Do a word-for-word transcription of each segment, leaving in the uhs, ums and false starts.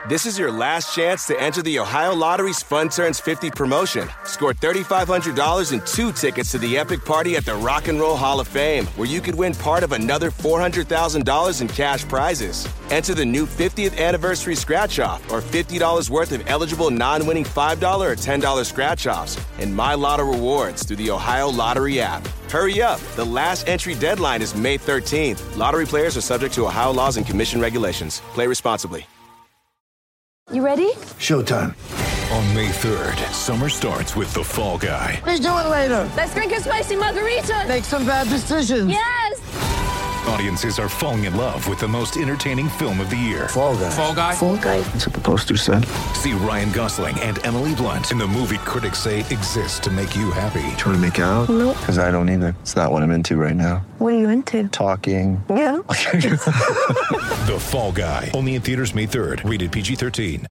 This is your last chance to enter the Ohio Lottery's Fun Turns fifty promotion. Score three thousand five hundred dollars and two tickets to the epic party at the Rock and Roll Hall of Fame, where you could win part of another four hundred thousand dollars in cash prizes. Enter the new fiftieth anniversary scratch-off or fifty dollars worth of eligible non-winning five dollars or ten dollars scratch-offs and My Lotto rewards through the Ohio Lottery app. Hurry up. The last entry deadline is May thirteenth. Lottery players are subject to Ohio laws and commission regulations. Play responsibly. You ready? Showtime. On May third, summer starts with The Fall Guy. Let's do it later. Let's drink a spicy margarita. Make some bad decisions. Yes. Audiences are falling in love with the most entertaining film of the year. Fall Guy. Fall Guy. Fall Guy. That's what the poster said. See Ryan Gosling and Emily Blunt in the movie critics say exists to make you happy. Trying to make it out? Nope. Because I don't either. It's not what I'm into right now. What are you into? Talking. Yeah. The Fall Guy. Only in theaters May third. Rated P G thirteen.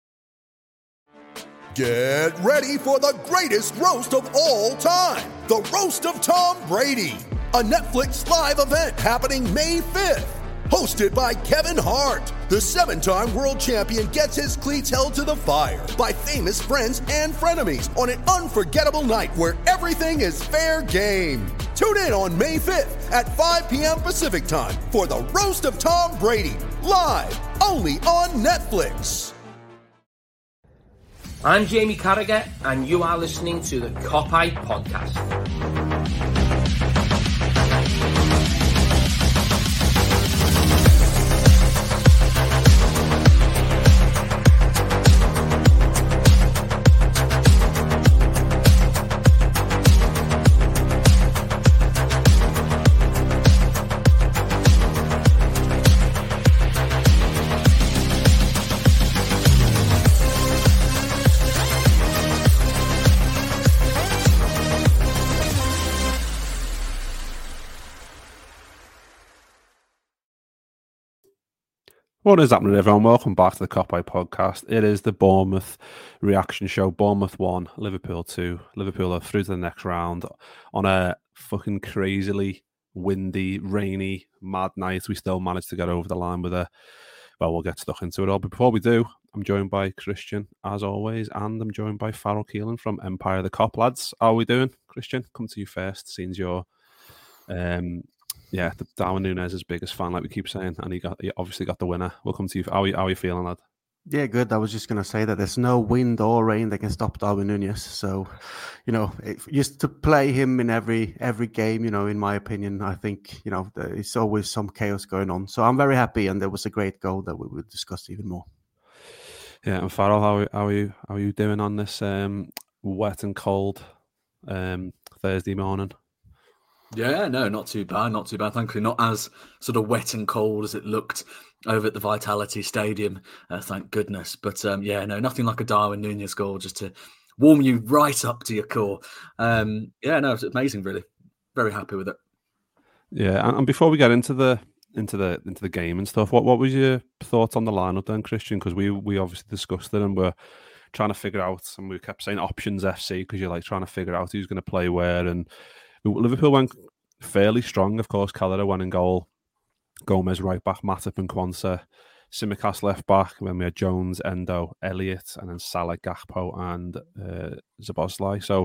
Get ready for the greatest roast of all time. The Roast of Tom Brady. A Netflix live event happening May fifth. Hosted by Kevin Hart. The seven-time world champion gets his cleats held to the fire by famous friends and frenemies on an unforgettable night where everything is fair game. Tune in on May fifth at five p.m. Pacific time for the Roast of Tom Brady. Live only on Netflix. I'm Jamie Carragher, and you are listening to the Cop-Eye Podcast. What is happening, everyone? Welcome back to the Cop-Eye Podcast. It is the Bournemouth reaction show. Bournemouth won, Liverpool two. Liverpool are through to the next round on a fucking crazily windy, rainy, mad night. We still managed to get over the line with a... Well, we'll get stuck into it all. But before we do, I'm joined by Christian, as always, and I'm joined by Farrell Keelan from Empire of the Cop. Lads, how are we doing? Christian, come to you first, since you're... Um, Yeah, the Darwin Núñez's biggest fan, like we keep saying, and he got he obviously got the winner. We'll come to you. How are you, how are you feeling, lad? Yeah, good. I was just going to say that there's no wind or rain that can stop Darwin Núñez. So, you know, it, just to play him in every every game, you know, in my opinion, I think, you know, there's always some chaos going on. So I'm very happy, and there was a great goal that we will discuss even more. Yeah, and Farrell, how, how are you? How are you doing on this um, wet and cold um, Thursday morning? Yeah, no, not too bad, not too bad. Thankfully, not as sort of wet and cold as it looked over at the Vitality Stadium, uh, thank goodness. But um, yeah, no, nothing like a Darwin Núñez goal just to warm you right up to your core. Um, yeah, no, it's amazing, really. Very happy with it. Yeah, and, and before we get into the into the into the game and stuff, what what was your thoughts on the lineup then, Christian? Because we we obviously discussed it and we're trying to figure out, and we kept saying options F C because you're like trying to figure out who's going to play where. And Liverpool went fairly strong, of course. Calera went in goal, Gomez right back, Matip and Kwanzaa, Tsimikas left back. Then we had Jones, Endo, Elliott, and then Salah, Gakpo, and uh, Szoboszlai. So,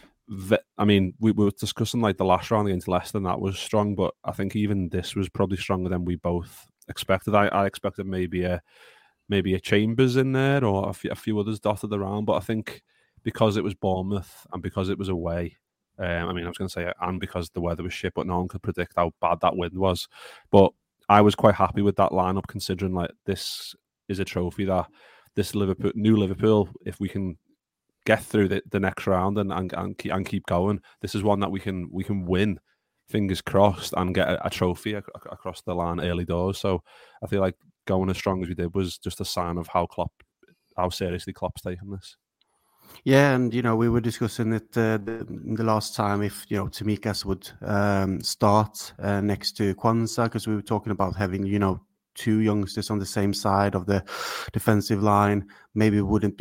I mean, we, we were discussing like the last round against Leicester, and that was strong. But I think even this was probably stronger than we both expected. I, I expected maybe a maybe a Chambers in there or a few, a few others dotted around. But I think because it was Bournemouth and because it was away. Um, I mean, I was going to say, and because the weather was shit, but no one could predict how bad that wind was. But I was quite happy with that lineup, considering like this is a trophy that this Liverpool, new Liverpool, if we can get through the, the next round and and and keep, and keep going, this is one that we can we can win, fingers crossed, and get a, a trophy ac- across the line early doors. So I feel like going as strong as we did was just a sign of how Klopp, how seriously Klopp's taking this. Yeah, and you know we were discussing it uh, the, the last time if you know Tsimikas would um, start uh, next to Kwanzaa, because we were talking about having you know two youngsters on the same side of the defensive line. Maybe it wouldn't be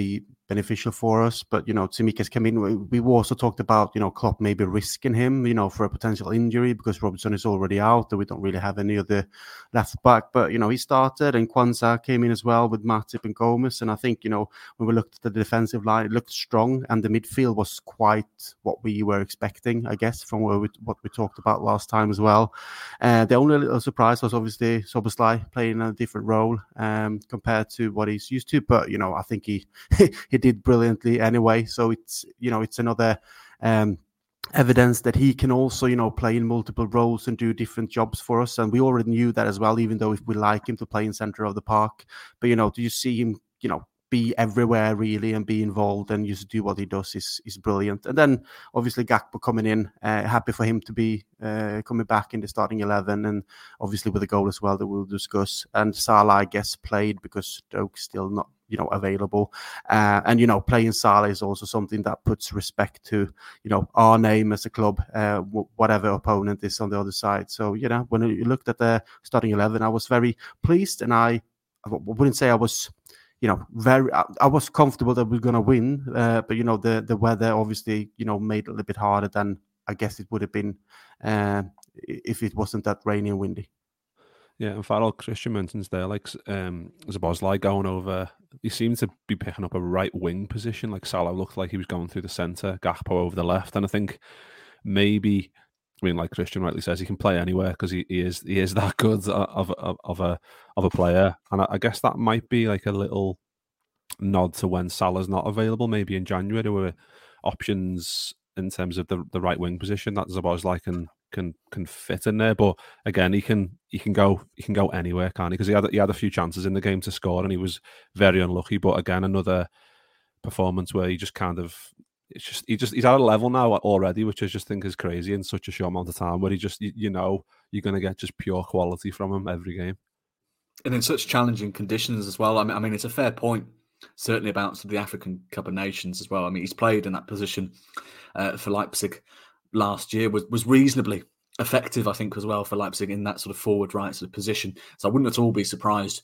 beneficial for us. But, you know, Tsimikas came in. We, we also talked about, you know, Klopp maybe risking him, you know, for a potential injury because Robertson is already out and we don't really have any other left back. But, you know, he started and Kwanzaa came in as well with Matip and Gomez. And I think, you know, when we looked at the defensive line, it looked strong and the midfield was quite what we were expecting, I guess, from where we, what we talked about last time as well. Uh, the only little surprise was obviously Szoboszlai playing a different role um, compared to what he's used to. But, you know, I think he he did brilliantly anyway. So it's, you know, it's another um, evidence that he can also, you know, play in multiple roles and do different jobs for us. And we already knew that as well, even though if we like him to play in center of the park. But, you know, do you see him, you know, be everywhere really and be involved and just do what he does is is brilliant. And then obviously Gakpo coming in, uh, happy for him to be uh, coming back in the starting eleven and obviously with a goal as well that we'll discuss. And Salah, I guess, played because Stoke's still not, you know, available. Uh, and, you know, playing Salah is also something that puts respect to, you know, our name as a club, uh, w- whatever opponent is on the other side. So, you know, when you looked at the starting eleven, I was very pleased and I, I wouldn't say I was, you know, very, I, I was comfortable that we we're going to win. Uh, but, you know, the, the weather obviously, you know, made it a little bit harder than I guess it would have been uh, if it wasn't that rainy and windy. Yeah, and Farrell, Christian mentions there, like um, Szoboszlai going over, he seemed to be picking up a right wing position. Like Salah looked like he was going through the centre, Gakpo over the left. And I think maybe, I mean, like Christian rightly says, he can play anywhere because he, he is he is that good of, of, of a of a player. And I, I guess that might be like a little nod to when Salah's not available, maybe in January, there were options in terms of the, the right wing position that Szoboszlai can can can fit in there. But again, he can he can go he can go anywhere, can't he? Because he had he had a few chances in the game to score and he was very unlucky. But again, another performance where he just kind of it's just he just he's at a level now already, which I just think is crazy in such a short amount of time. Where he just you, you know you're going to get just pure quality from him every game, and in such challenging conditions as well. I mean, I mean, it's a fair point, certainly about the African Cup of Nations as well. I mean, he's played in that position uh, for Leipzig last year, was was reasonably effective, I think, as well for Leipzig in that sort of forward right sort of position. So I wouldn't at all be surprised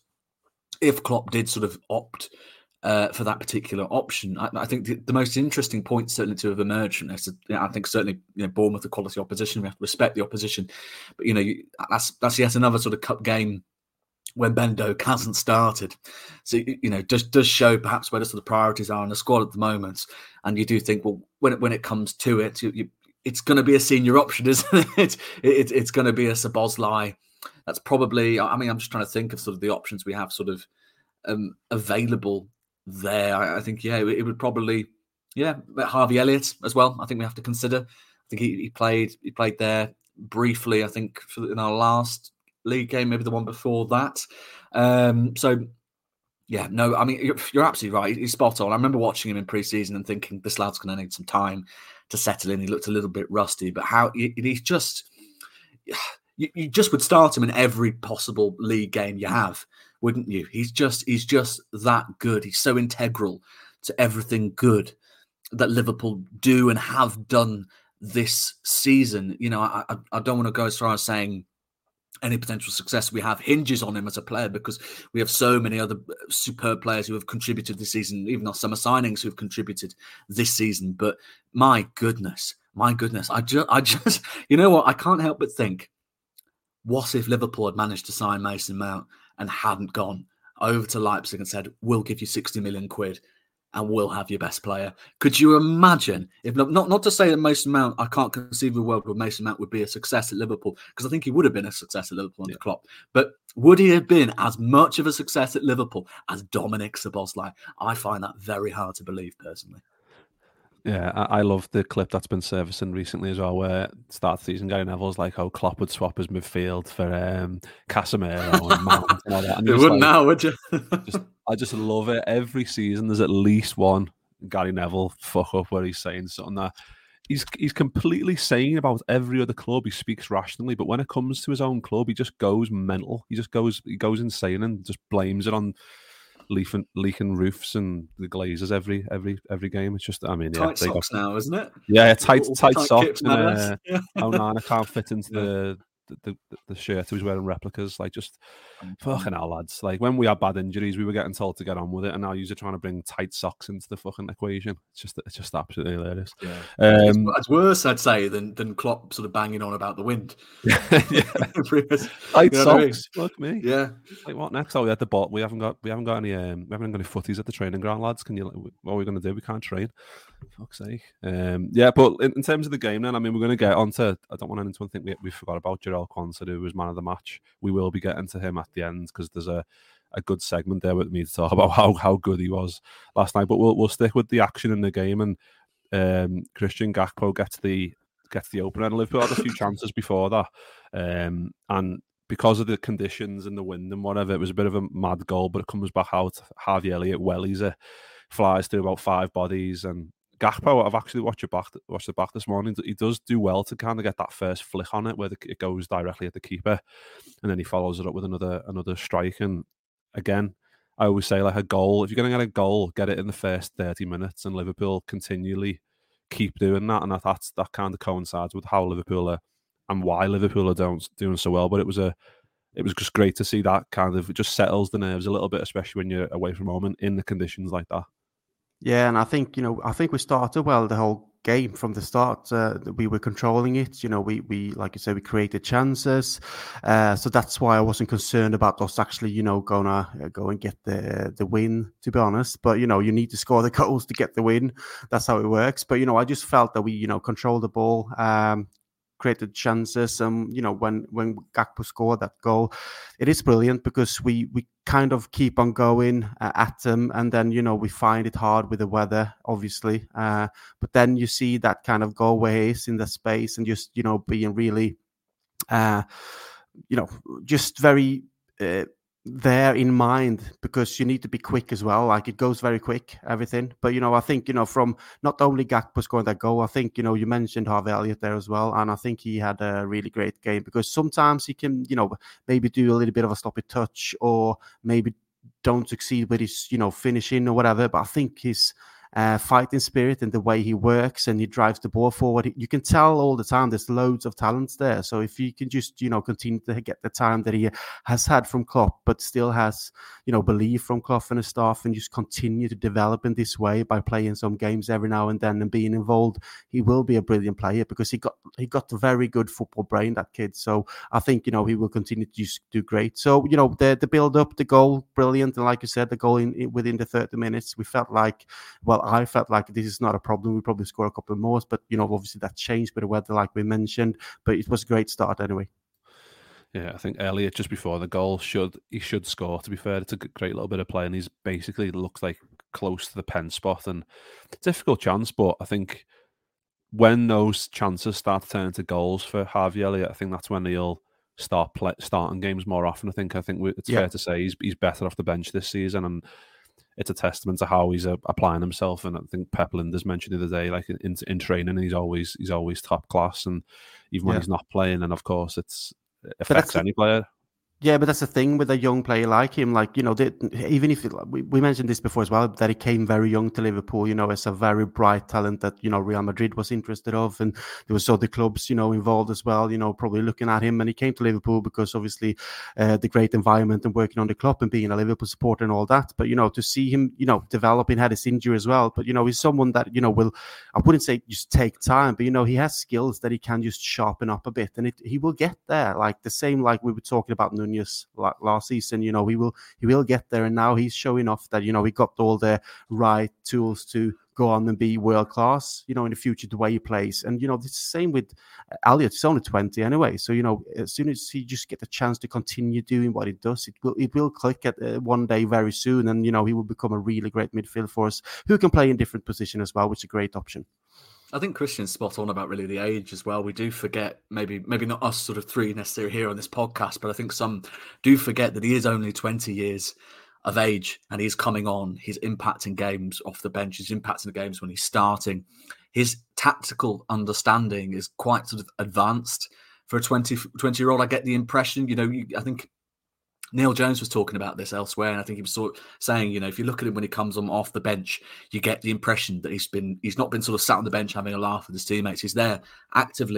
if Klopp did sort of opt uh, for that particular option. I, I think the, the most interesting point certainly to have emerged from this, you know, I think certainly you know Bournemouth, a quality opposition, we have to respect the opposition, but you know you, that's that's yet another sort of cup game when Ben Doak hasn't started. So, you know, does does show perhaps where the sort of priorities are in the squad at the moment. And you do think, well, when it, when it comes to it, you, you, it's going to be a senior option, isn't it? it it's going to be a Szoboszlai. That's probably, I mean, I'm just trying to think of sort of the options we have sort of um, available there. I, I think, yeah, it, it would probably, yeah, Harvey Elliott as well. I think we have to consider. I think he, he played he played there briefly, I think, for, in our last league game, maybe the one before that. Um, so, yeah, no, I mean, you're, you're absolutely right. He's spot on. I remember watching him in pre-season and thinking this lad's going to need some time to settle in. He looked a little bit rusty, but how he, he's just, you, you just would start him in every possible league game you have, wouldn't you? He's just, he's just that good. He's so integral to everything good that Liverpool do and have done this season. You know, I, I, I don't want to go as far as saying any potential success we have hinges on him as a player, because we have so many other superb players who have contributed this season, even our summer signings who have contributed this season. But my goodness, my goodness, I just, I just, you know what? I can't help but think, what if Liverpool had managed to sign Mason Mount and hadn't gone over to Leipzig and said, we'll give you sixty million quid and we'll have your best player? Could you imagine, if not, not, not to say that Mason Mount, I can't conceive of a world where Mason Mount would be a success at Liverpool, because I think he would have been a success at Liverpool under yeah. Klopp. But would he have been as much of a success at Liverpool as Dominic Szoboszlai? I find that very hard to believe, personally. Yeah, I, I love the clip that's been surfacing recently as well, where start of the season, Gary Neville's like, oh, Klopp would swap his midfield for um, Casemiro and Mount and all that. And you wouldn't like, now, would you? just, I just love it. Every season, there's at least one Gary Neville fuck up where he's saying something that he's he's completely sane about every other club. He speaks rationally, but when it comes to his own club, he just goes mental. He just goes he goes insane and just blames it on leaking leaking roofs and the Glazers every every every game. It's just, I mean, yeah, tight socks got, now, isn't it? Yeah, tight tight, tight socks. And, uh, yeah. Oh no, I can't fit into the the, the, the shirt he was wearing replicas. Like, just fucking hell, lads. Like, when we had bad injuries, we were getting told to get on with it, and now you're trying to bring tight socks into the fucking equation. It's just it's just absolutely hilarious. Yeah. Um, it's, it's worse, I'd say, than than Klopp sort of banging on about the wind. yeah. Tight you know socks. I mean? Fuck me. Yeah. Like, what next? Oh, we had the ball. We haven't got we haven't got any um, we haven't got any footies at the training ground, lads. Can you? What are we going to do? We can't train. Fuck's sake. Um, yeah, but in, in terms of the game, then I mean, we're going to get onto. I don't want anyone to think we we forgot about Jarell Quansah, who was man of the match. We will be getting to him at the end because there's a, a good segment there with me to talk about how, how good he was last night. But we'll we'll stick with the action in the game, and um, Christian Gakpo gets the gets the opener, and Liverpool had a few chances before that, um, and because of the conditions and the wind and whatever, it was a bit of a mad goal. But it comes back out. Harvey Elliott wellies it, flies through about five bodies, and Gakpo, I've actually watched it back, watched it back this morning. He does do well to kind of get that first flick on it, where the, it goes directly at the keeper, and then he follows it up with another another strike. And again, I always say, like, a goal. If you're going to get a goal, get it in the first thirty minutes. And Liverpool continually keep doing that, and that that's, that kind of coincides with how Liverpool are and why Liverpool are doing, doing so well. But it was a it was just great to see that kind of. It just settles the nerves a little bit, especially when you're away from home and in the conditions like that. Yeah, and I think, you know, I think we started well the whole game from the start. Uh, we were controlling it. You know, we, we like you said, we created chances. Uh, so that's why I wasn't concerned about us actually, you know, gonna go and get the the win, to be honest. But, you know, you need to score the goals to get the win. That's how it works. But, you know, I just felt that we, you know, controlled the ball, um, created chances. And, you know, when, when Gakpo scored that goal, it is brilliant because we, we kind of keep on going uh, at them, and then, you know, we find it hard with the weather, obviously, uh, but then you see that kind of go ways in the space and just, you know, being really uh, you know, just very uh, there in mind, because you need to be quick as well. Like, it goes very quick, everything. But, you know, I think, you know, from not only Gakpo scoring that goal, I think, you know, you mentioned Harvey Elliott there as well. And I think he had a really great game, because sometimes he can, you know, maybe do a little bit of a sloppy touch, or maybe don't succeed with his, you know, finishing or whatever. But I think his uh, fighting spirit and the way he works and he drives the ball forward, you can tell all the time there's loads of talents there. So if you can just, you know, continue to get the time that he has had from Klopp, but still has, you know, belief from Klopp and his staff, and just continue to develop in this way by playing some games every now and then and being involved, he will be a brilliant player, because he got he got a very good football brain, that kid. So I think, you know, he will continue to just do great. So, you know, the the build up, the goal, brilliant. And like you said, the goal in, in within the thirty minutes, we felt like, well, I felt like this is not a problem. We probably score a couple more, but, you know, obviously that changed with the weather, like we mentioned. But it was a great start anyway. Yeah, I think Elliott, just before the goal, should he should score. To be fair, it's a great little bit of play, and he's basically looks like close to the pen spot, and difficult chance. But I think when those chances start to turn into goals for Harvey Elliott, I think that's when he'll start play, starting games more often. I think I think it's yeah. fair to say he's he's better off the bench this season, and it's a testament to how he's uh, applying himself. And I think Pep Linders mentioned the other day, like in, in training, he's always he's always top class, and even when yeah. he's not playing, and of course it's it affects any player. Yeah, but that's the thing with a young player like him. Like, you know, they, even if it, we, we mentioned this before as well, that he came very young to Liverpool, you know, as a very bright talent that, you know, Real Madrid was interested of, and there was other clubs, you know, involved as well, you know, probably looking at him. And he came to Liverpool because obviously uh, the great environment and working on the club and being a Liverpool supporter and all that. But, you know, to see him, you know, developing, had his injury as well. But, you know, he's someone that, you know, will, I wouldn't say just take time, but, you know, he has skills that he can just sharpen up a bit, and it, he will get there. Like the same, like we were talking about Nunez like last season, you know, he will he will get there, and now he's showing off that, you know, he got all the right tools to go on and be world class, you know, in the future, the way he plays. And, you know, it's the same with Elliott. He's only twenty anyway, so, you know, as soon as he just get a chance to continue doing what he does, it will it will click at uh, one day very soon, and, you know, he will become a really great midfield for us, who can play in different positions as well, which is a great option. I think Christian's spot on about really the age as well. We do forget, maybe maybe not us sort of three necessarily here on this podcast, but I think some do forget that he is only twenty years of age, and he's coming on. He's impacting games off the bench. He's impacting the games when he's starting. His tactical understanding is quite sort of advanced for a twenty, twenty-year-old. I get the impression, you know, you, I think Neil Jones was talking about this elsewhere, and I think he was sort of saying, you know, if you look at him when he comes on off the bench, you get the impression that he's been he's not been sort of sat on the bench having a laugh with his teammates. He's there actively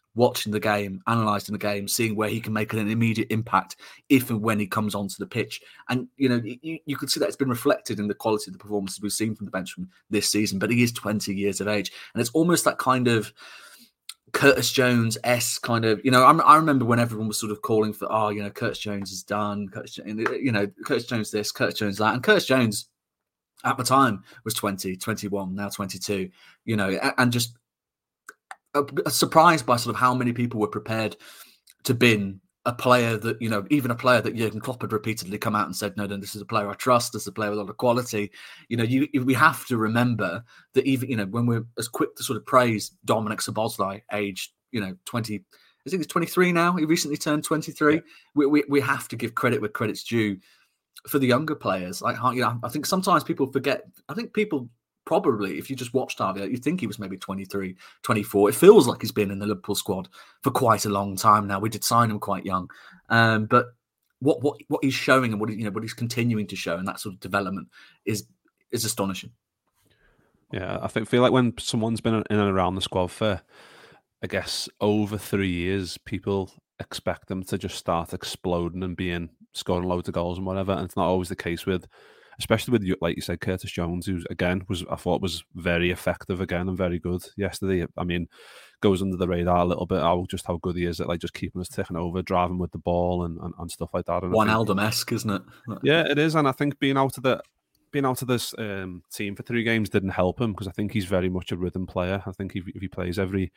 watching the game, analysing the game, seeing where he can make an immediate impact if and when he comes onto the pitch. And, you know, you, you could see that it's been reflected in the quality of the performances we've seen from the bench from this season, but he is twenty years of age. And it's almost that kind of Curtis Jones-esque kind of, you know, I, I remember when everyone was sort of calling for, oh, you know, Curtis Jones is done, Curtis, you know, Curtis Jones this, Curtis Jones that. And Curtis Jones at the time was twenty, twenty-one, now twenty-two, you know, and just surprised by sort of how many people were prepared to bin a player that, you know, even a player that Jurgen Klopp had repeatedly come out and said, no, no, this is a player I trust, this is a player with a lot of quality. You know, you we have to remember that even, you know, when we're as quick to sort of praise Dominik Szoboszlai, aged, you know, twenty, I think he's twenty-three now, he recently turned twenty-three. Yeah. We, we we have to give credit where credit's due for the younger players. Like, you know, I think sometimes people forget, I think people probably, if you just watched Harvey, you think he was maybe twenty-three, twenty-four. It feels like he's been in the Liverpool squad for quite a long time now. We did sign him quite young. Um, but what what what he's showing and what he, you know what he's continuing to show and that sort of development is is astonishing. Yeah, I think feel like when someone's been in and around the squad for, I guess, over three years, people expect them to just start exploding and being scoring loads of goals and whatever. And it's not always the case with, especially with, like you said, Curtis Jones, who again was I thought was very effective again and very good yesterday. I mean, goes under the radar a little bit how just how good he is at like just keeping us ticking over, driving with the ball and, and, and stuff like that. And Wijnaldum-esque, isn't it? Yeah, it is. And I think being out of the being out of this um, team for three games didn't help him because I think he's very much a rhythm player. I think if, if he plays every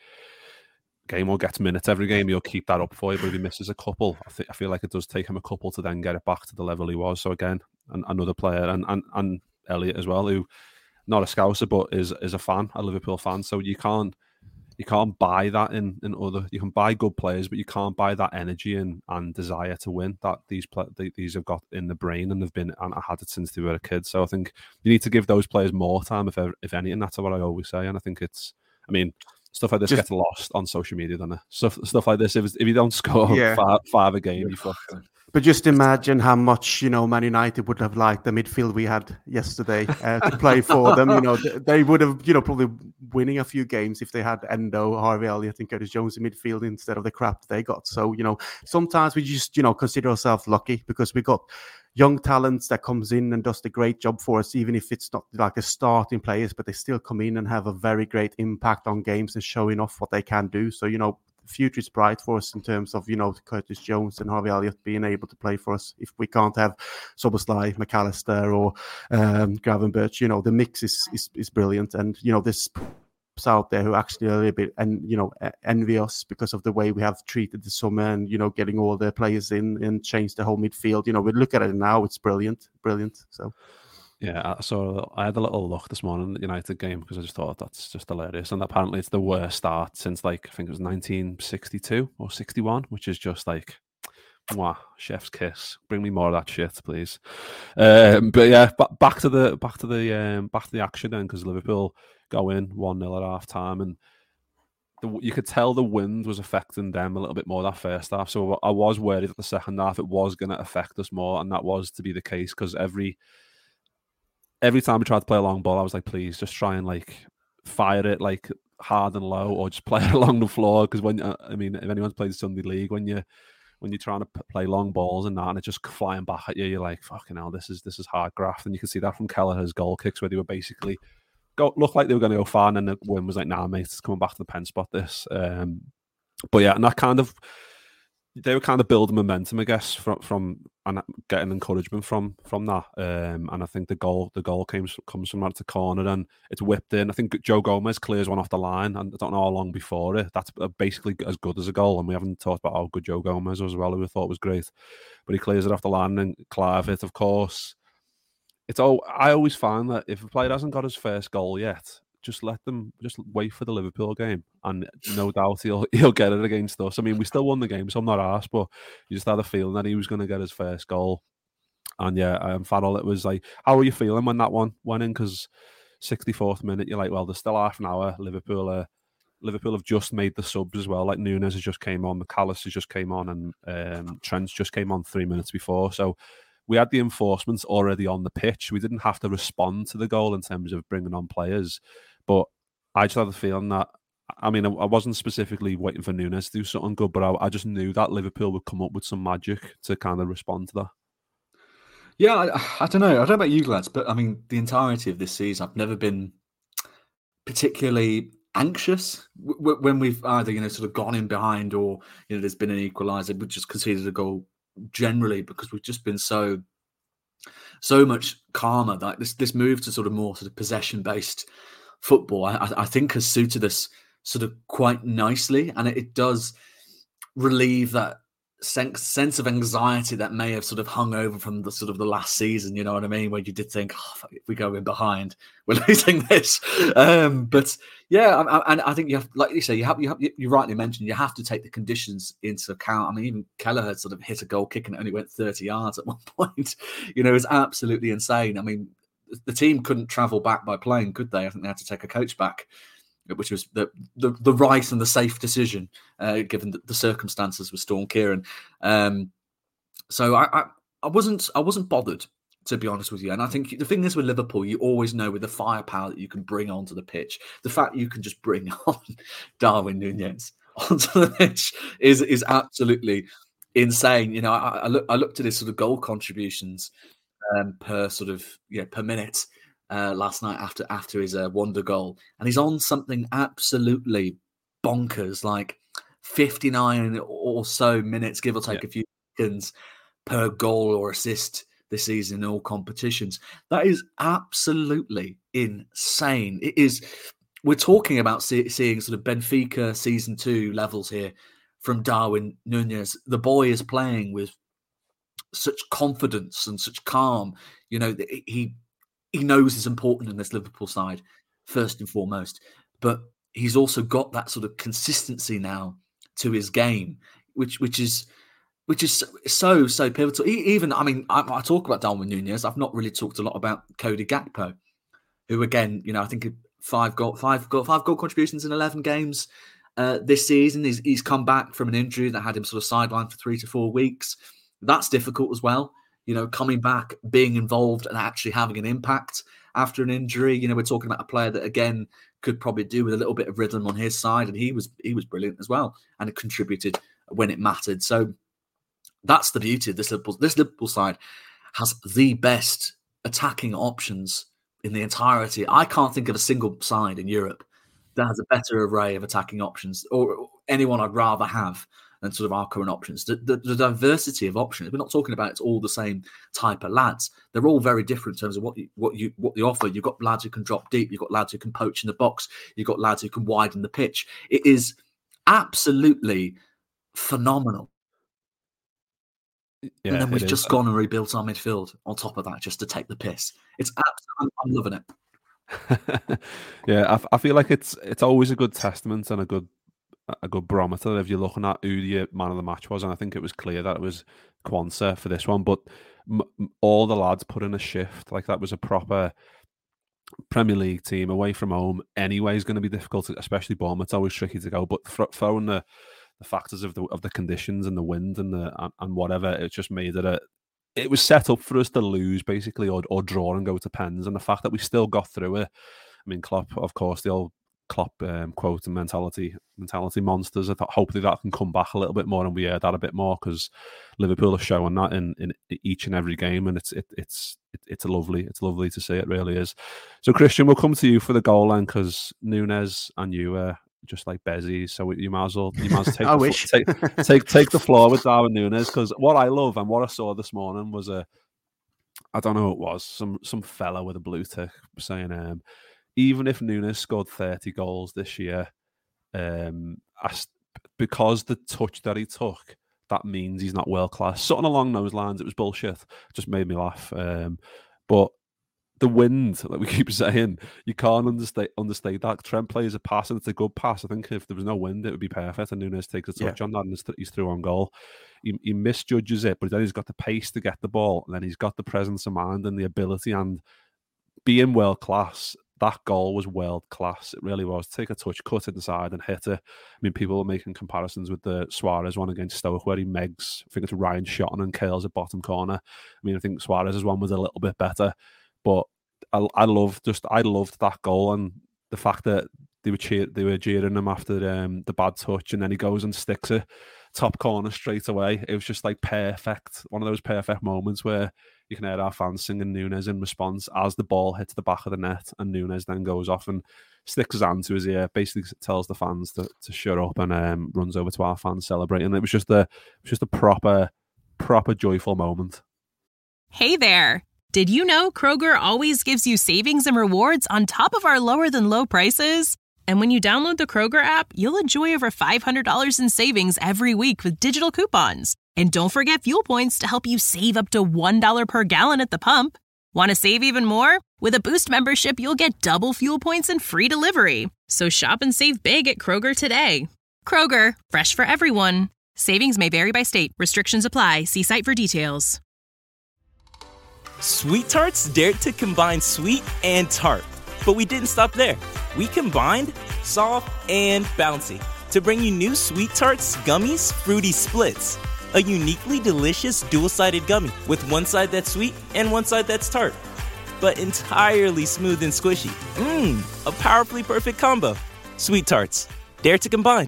game or gets minutes every game, he'll keep that up for you. But if he misses a couple, I, th- I feel like it does take him a couple to then get it back to the level he was. So again, an- another player, and, and and Elliot as well, who not a Scouser but is is a fan, a Liverpool fan. So you can't you can't buy that in, in other. You can buy good players, but you can't buy that energy and, and desire to win that these play, these have got in the brain and they've been and had it since they were a kid. So I think you need to give those players more time, if if any, and that's what I always say. And I think it's, I mean, stuff like this Just, gets lost on social media, doesn't it? Stuff stuff like this, if if you don't score yeah. five, five a game, you fucked. But just imagine how much, you know, Man United would have liked the midfield we had yesterday uh, to play for them. You know, they would have, you know, probably winning a few games if they had Endo, Harvey Elliott, and Curtis Jones in midfield instead of the crap they got. So, you know, sometimes we just, you know, consider ourselves lucky because we got young talents that comes in and does the great job for us, even if it's not like the starting players, but they still come in and have a very great impact on games and showing off what they can do. So, you know, the future is bright for us in terms of, you know, Curtis Jones and Harvey Elliott being able to play for us. If we can't have Szoboszlai, McAllister or um, Gravenberch, you know, the mix is, is is brilliant. And, you know, there's out there who actually are a little bit, and you know, envy us because of the way we have treated the summer and, you know, getting all the players in and changed the whole midfield. You know, we look at it now, it's brilliant, brilliant. So. Yeah, so I had a little look this morning at the United game because I just thought that's just hilarious. And apparently it's the worst start since, like, I think it was nineteen sixty-two or sixty-one, which is just like, mwah, chef's kiss. Bring me more of that shit, please. Um, but yeah, b- back to the back to the um, back to the action then, because Liverpool go in one nil at half time, and the, you could tell the wind was affecting them a little bit more that first half. So I was worried that the second half it was going to affect us more, and that was to be the case because every. Every time we tried to play a long ball, I was like, please, just try and, like, fire it, like, hard and low, or just play it along the floor. Because when, uh, I mean, if anyone's played the Sunday League, when, you, when you're trying to p- play long balls and that, and it's just flying back at you, you're like, fucking hell, this is this is hard graft. And you can see that from Kelleher's goal kicks, where they were basically, go looked like they were going to go far, and then the win was like, nah, mate, it's coming back to the pen spot, this. Um, but yeah, and that kind of, they were kind of building momentum, I guess, from from and getting encouragement from from that. Um, and I think the goal the goal came, comes from out the corner and it's whipped in. I think Joe Gomez clears one off the line, and I don't know how long before it. That's basically as good as a goal. And we haven't talked about how good Joe Gomez was as well, who we thought was great. But he clears it off the line, and Klavan, of course. It's all. I always find that if a player hasn't got his first goal yet, just let them, just wait for the Liverpool game, and no doubt he'll he'll get it against us. I mean, we still won the game, so I'm not arsed, but you just had a feeling that he was going to get his first goal. And yeah, um, Farrell, it was like, how were you feeling when that one went in? Because sixty-fourth minute, you're like, well, there's still half an hour. Liverpool, uh, Liverpool have just made the subs as well. Like Nunes has just came on, McAllister just came on, and um, Trent just came on three minutes before. So we had the enforcements already on the pitch. We didn't have to respond to the goal in terms of bringing on players. But I just had the feeling that I mean, I, I wasn't specifically waiting for Núñez to do something good, but I, I just knew that Liverpool would come up with some magic to kind of respond to that. Yeah, I, I don't know. I don't know about you lads, but I mean, the entirety of this season, I've never been particularly anxious w- when we've either, you know, sort of gone in behind or, you know, there's been an equaliser. We've just conceded a goal generally because we've just been so, so much calmer. Like this, this move to sort of more sort of possession-based football, I, I think has suited us sort of quite nicely. And it, it does relieve that sense, sense of anxiety that may have sort of hung over from the sort of the last season, you know what I mean? Where you did think, oh, if we go in behind, we're losing this. Um, but yeah, and I, I think you have, like you say, you have, you have, you rightly mentioned, you have to take the conditions into account. I mean, even Kelleher sort of hit a goal kick and it only went thirty yards at one point. You know, it was absolutely insane. I mean, the team couldn't travel back by plane, could they? I think they had to take a coach back, which was the the, the right and the safe decision, uh, given the, the circumstances with Storm Kieran. Um, so I, I, I wasn't I wasn't bothered, to be honest with you. And I think the thing is with Liverpool, you always know with the firepower that you can bring onto the pitch, the fact you can just bring on Darwin Núñez onto the pitch is is absolutely insane. You know, I, I, look, I looked at his sort of goal contributions um, per sort of yeah per minute. Uh, last night after after his uh, wonder goal, and he's on something absolutely bonkers, like fifty-nine or so minutes, give or take yeah. a few seconds per goal or assist this season in all competitions. That is absolutely insane. It is. We're talking about see, seeing sort of Benfica season two levels here from Darwin Núñez. The boy is playing with such confidence and such calm. You know, he. He knows it's important in this Liverpool side, first and foremost. But he's also got that sort of consistency now to his game, which which is which is so, so pivotal. Even, I mean, I, I talk about Darwin Núñez. I've not really talked a lot about Cody Gakpo, who, again, you know, I think five goal, five goal, five goal contributions in eleven games uh, this season. He's, he's come back from an injury that had him sort of sidelined for three to four weeks. That's difficult as well. You know, coming back, being involved and actually having an impact after an injury. You know, we're talking about a player that, again, could probably do with a little bit of rhythm on his side. And he was he was brilliant as well and it contributed when it mattered. So that's the beauty of this Liverpool. This Liverpool side has the best attacking options in the entirety. I can't think of a single side in Europe that has a better array of attacking options or anyone I'd rather have than sort of our current options. The, the, the diversity of options, we're not talking about it's all the same type of lads. They're all very different in terms of what you, what you what you offer. You've got lads who can drop deep. You've got lads who can poach in the box. You've got lads who can widen the pitch. It is absolutely phenomenal. Yeah, and then we've just is. gone and rebuilt our midfield on top of that just to take the piss. It's absolutely, I'm, I'm loving it. yeah, I, I feel like it's it's always a good testament and a good a good barometer if you're looking at who your man of the match was, and I think it was clear that it was Quansah for this one, but m- all the lads put in a shift. Like, that was a proper Premier League team away from home anyway is going to be difficult, especially Bournemouth. It's always tricky to go, but throwing the, the factors of the of the conditions and the wind and the and, and whatever, it just made it a it was set up for us to lose basically, or or draw and go to pens, and the fact that we still got through it. I mean, Klopp, of course, the old Klopp um, quote and mentality mentality monsters. I thought hopefully that can come back a little bit more, and we hear that a bit more because Liverpool are showing that in, in each and every game, and it's it, it's it, it's lovely. It's lovely to see. It really is. So, Christian, we'll come to you for the goal line because Núñez and you are just like Bezzy, so you might as well you might as well take I the, wish take, take take the floor with Darwin Núñez, because what I love and what I saw this morning was a I don't know who it was some some fella with a blue tick saying um. even if Núñez scored thirty goals this year, um, because the touch that he took, that means he's not world class. Something along those lines. It was bullshit. Just made me laugh. Um, but the wind, like we keep saying, you can't understate, understate that. Trent plays a pass and it's a good pass. I think if there was no wind, it would be perfect. And Núñez takes a touch yeah. on that and he's through on goal. He, he misjudges it, but then he's got the pace to get the ball. And then he's got the presence of mind and the ability, and being world class. That goal was world class. It really was. Take a touch, cut inside and hit it. I mean, people are making comparisons with the Suarez one against Stoke where he megs, I think it's Ryan Shotton and curls at bottom corner. I mean, I think Suarez's one was a little bit better, but I, I loved just, I loved that goal and the fact that they were cheer, they were jeering him after um, the bad touch, and then he goes and sticks it top corner straight away. It was just like perfect, one of those perfect moments where you can hear our fans singing Núñez in response as the ball hits the back of the net, and Núñez then goes off and sticks his hand to his ear, basically tells the fans to, to shut up, and um, runs over to our fans celebrating. It was just a, it was just a proper, proper joyful moment. Hey there! Did you know Kroger always gives you savings and rewards on top of our lower than low prices? And when you download the Kroger app, you'll enjoy over five hundred dollars in savings every week with digital coupons. And don't forget fuel points to help you save up to one dollar per gallon at the pump. Want to save even more? With a Boost membership, you'll get double fuel points and free delivery. So shop and save big at Kroger today. Kroger, fresh for everyone. Savings may vary by state. Restrictions apply. See site for details. Sweet Tarts dared to combine sweet and tart. But we didn't stop there. We combined soft and bouncy to bring you new Sweet Tarts Gummies Fruity Splits. A uniquely delicious dual-sided gummy with one side that's sweet and one side that's tart. But entirely smooth and squishy. Mmm, a powerfully perfect combo. Sweet Tarts. Dare to combine.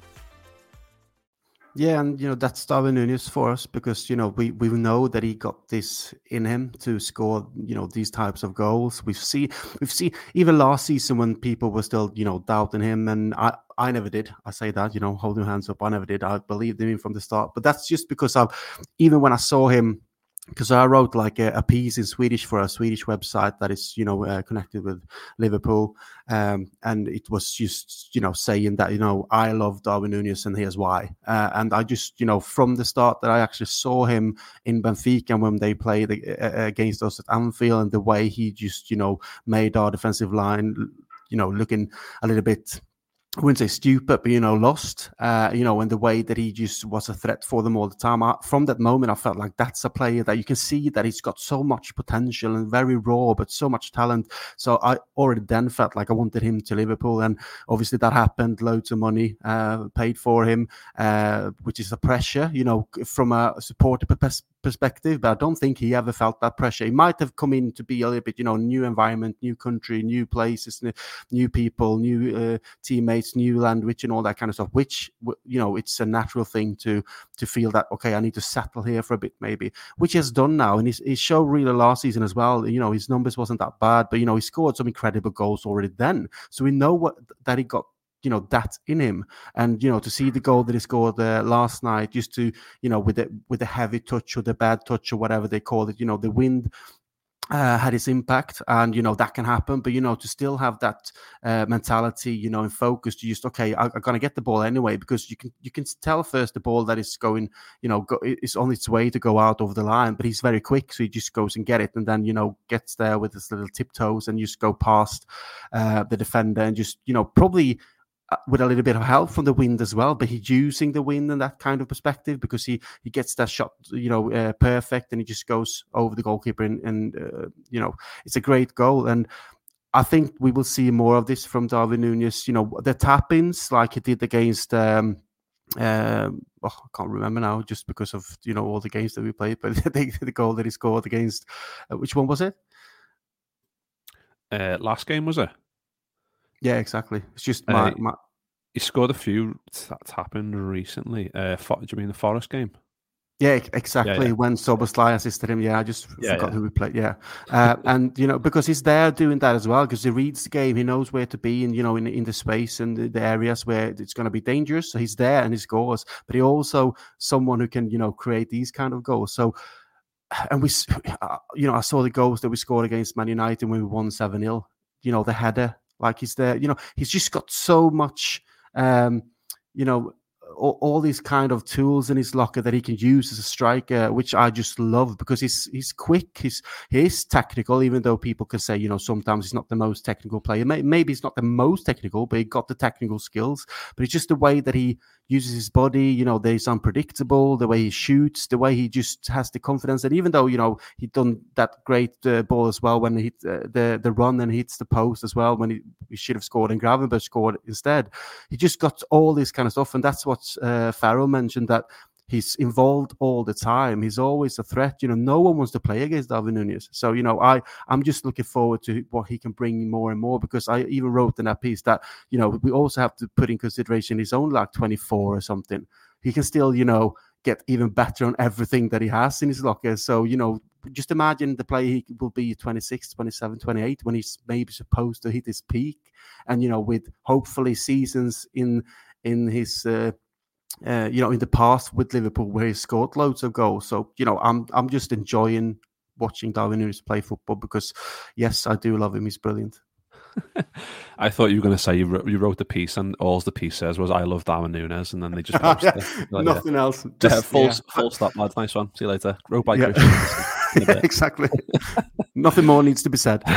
Yeah, and you know that's Darwin Núñez for us, because you know we, we know that he got this in him to score you know these types of goals. We've seen we've seen even last season when people were still you know doubting him, and I, I never did. I say that you know holding hands up, I never did. I believed in him from the start, but that's just because I've even when I saw him. Because I wrote like a, a piece in Swedish for a Swedish website that is, you know, uh, connected with Liverpool. Um, and it was just, you know, saying that, you know, I love Darwin Núñez and here's why. Uh, and I just, you know, from the start that I actually saw him in Benfica when they played uh, against us at Anfield, and the way he just, you know, made our defensive line, you know, looking a little bit, I wouldn't say stupid, but, you know, lost, uh, you know, and the way that he just was a threat for them all the time. I, from that moment, I felt like that's a player that you can see that he's got so much potential and very raw, but so much talent. So I already then felt like I wanted him to Liverpool. And obviously that happened. Loads of money uh, paid for him, uh, which is the pressure, you know, from a supporter perspective. But I don't think he ever felt that pressure. He might have come in to be a little bit, you know, new environment, new country, new places, new people, new uh, teammates, new language and all that kind of stuff, which, you know, it's a natural thing to to feel that, okay, I need to settle here for a bit maybe, which he has done now. And he showed really last season as well, you know, his numbers wasn't that bad, but, you know, he scored some incredible goals already then. So we know what that he got, you know, that in him. And, you know, to see the goal that he scored uh, last night, just to, you know, with the, with the heavy touch or the bad touch or whatever they call it, you know, the wind Uh, had its impact, and you know that can happen, but you know to still have that uh, mentality, you know, and focus to just okay, I, I'm gonna get the ball anyway, because you can you can tell first the ball that is going, you know, go, it's on its way to go out over the line, but he's very quick, so he just goes and get it, and then you know gets there with his little tiptoes and just go past uh, the defender and just you know probably. With a little bit of help from the wind as well, but he's using the wind in that kind of perspective because he he gets that shot, you know, uh, perfect, and he just goes over the goalkeeper, and, and uh, you know, it's a great goal. And I think we will see more of this from Darwin Núñez. You know, the tap-ins like he did against. Um, um, oh, I can't remember now, just because of you know all the games that we played. But the, the goal that he scored against, uh, which one was it? Uh, last game was it? Yeah, exactly. It's just my, uh, my... He scored a few that's happened recently. Uh, for, do you mean the Forest game? Yeah, exactly. Yeah, yeah. When Szoboszlai assisted him, yeah, I just yeah, forgot yeah. who we played. Yeah, uh, and you know because he's there doing that as well, because he reads the game, he knows where to be, and you know in in the space and the, the areas where it's going to be dangerous. So he's there and he scores. But he also someone who can you know create these kind of goals. So. And we, you know, I saw the goals that we scored against Man United when we won seven nil. You know, the header. Like he's there, you know, he's just got so much, um, you know, all, all these kind of tools in his locker that he can use as a striker, which I just love because he's he's quick, he's he is technical, even though people can say, you know, sometimes he's not the most technical player. Maybe he's not the most technical, but he got the technical skills. But it's just the way that he uses his body, you know, that he's unpredictable, the way he shoots, the way he just has the confidence. And even though, you know, he'd done that great uh, ball as well when he hit uh, the, the run and hits the post as well, when he, he should have scored and Gravenberch scored instead. He just got all this kind of stuff. And that's what uh, Farrell mentioned, that he's involved all the time. He's always a threat. You know, no one wants to play against Darwin Núñez. So, you know, I, I'm just looking forward to what he can bring more and more, because I even wrote in that piece that, you know, we also have to put in consideration he's only like twenty-four or something. He can still, you know, get even better on everything that he has in his locker. So, you know, just imagine the player he will be twenty-six, twenty-seven, twenty-eight when he's maybe supposed to hit his peak. And, you know, with hopefully seasons in in his, uh, uh, you know, in the past with Liverpool where he scored loads of goals. So, you know, I'm I'm just enjoying watching Darwin Núñez play football because, yes, I do love him. He's brilliant. I thought you were going to say you wrote, you wrote the piece and all the piece says was "I love Darwin Núñez," and then they just posted it. Like, nothing yeah. else. Just yeah, full yeah. full stop, lads. Nice one. See you later. Wrote by yeah. Christian. yeah, exactly. Nothing more needs to be said.